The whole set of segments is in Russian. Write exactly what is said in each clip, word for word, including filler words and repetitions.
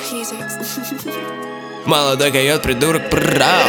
Молодой койот, придурок, прав.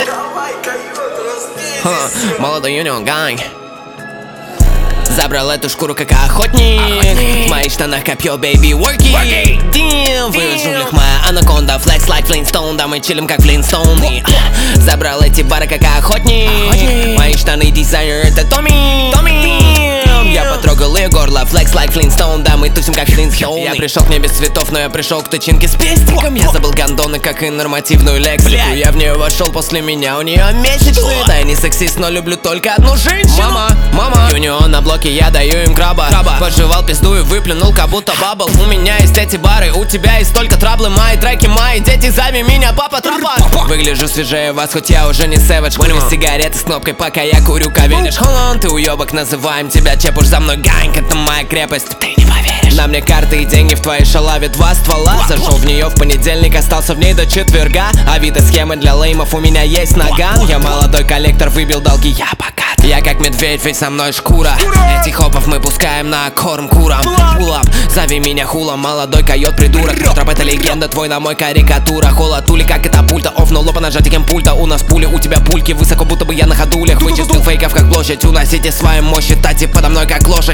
Молодой юнион ганг. Забрал эту шкуру как охотник, охотник. В моих штанах копье, baby, work it. Damn, вы в джунглях моя анаконда, flex like Flintstone, да мы чилим как Flintstone. Забрал эти бары как охотник, охотник. Мои штаны дизайнер, это Томми, Томми. Я потрогал ее горло, flex like Flintstone, да мы тусим как Flintstone. Я пришел к ней без цветов, но я пришел к тычинке с пестиком. Я забыл гондоны, как и нормативную лексику. Я в нее вошел, после меня у нее месячные. Да я не сексист, но люблю только одну женщину. Мама, мама, юнион на блоке, я даю им краба, краба. Пожевал пизду и выплюнул, как будто бабл. У меня есть эти бары, у тебя есть только траблы. Мои треки, мои дети, зови меня папа трапа. Выгляжу свежее вас, хоть я уже не сэвэдж. Курю сигареты с кнопкой, пока я курю кавиниш. Холланд, ты уебок, называем тебя чеп, уж за мной ганг, это моя крепость. Ты не поверишь. На мне карты и деньги, в твоей шалаве два ствола. Зашел в нее в понедельник, остался в ней до четверга. Авито схемы для леймов, у меня есть наган. Я молодой коллектор, выбил долги, я богат. Я как медведь, ведь со мной шкура. Этих хопов мы пускаем на корм курам. Пулап, зови меня хулом, молодой койот, придурок. Троп это легенда, твой на мой карикатура. Холод тули, как это пульта, оф, но лопа нажатием пульта. У нас пули, у тебя пульки, высоко, будто бы я на ходулях. Вычистил фейков, как площадь, уносите свои мощи. Тати подо мной, как лошадь.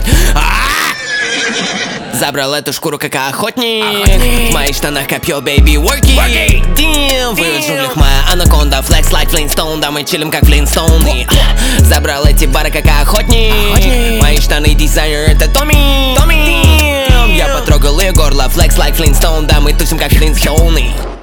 Забрал эту шкуру как охотник, охотник. В моих штанах копье, baby, work it. Damn, вы в джунглях моя анаконда, flex like Flintstone, да мы чилим как Flintstone. Забрал эти бары как охотник, охотник. Мои штаны дизайнер, это Томми, Томми. Я потрогал ее горло, flex like Flintstone, да мы тусим как Flintstone.